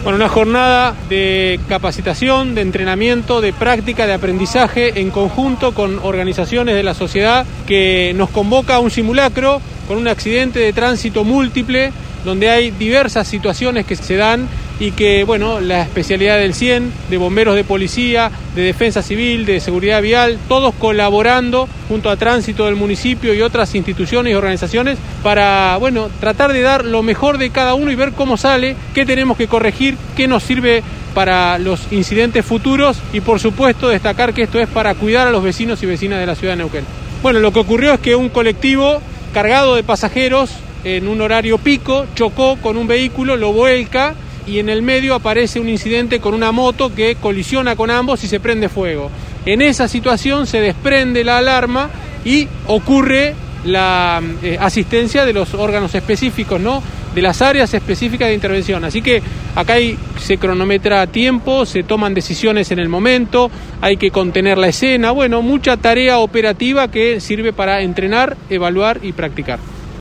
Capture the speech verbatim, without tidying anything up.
Bueno, una jornada de capacitación, de entrenamiento, de práctica, de aprendizaje en conjunto con organizaciones de la sociedad que nos convoca a un simulacro con un accidente de tránsito múltiple donde hay diversas situaciones que se dan y que, bueno, la especialidad del cien, de bomberos de policía, de defensa civil, de seguridad vial, todos colaborando junto a Tránsito del municipio y otras instituciones y organizaciones para, bueno, tratar de dar lo mejor de cada uno y ver cómo sale, qué tenemos que corregir, qué nos sirve para los incidentes futuros y, por supuesto, destacar que esto es para cuidar a los vecinos y vecinas de la ciudad de Neuquén. Bueno, lo que ocurrió es que un colectivo cargado de pasajeros en un horario pico chocó con un vehículo, lo vuelca y en el medio aparece un incidente con una moto que colisiona con ambos y se prende fuego. En esa situación se desprende la alarma y ocurre la eh, asistencia de los órganos específicos, ¿no?, de las áreas específicas de intervención. Así que acá hay, se cronometra a tiempo, se toman decisiones en el momento, hay que contener la escena, bueno, mucha tarea operativa que sirve para entrenar, evaluar y practicar.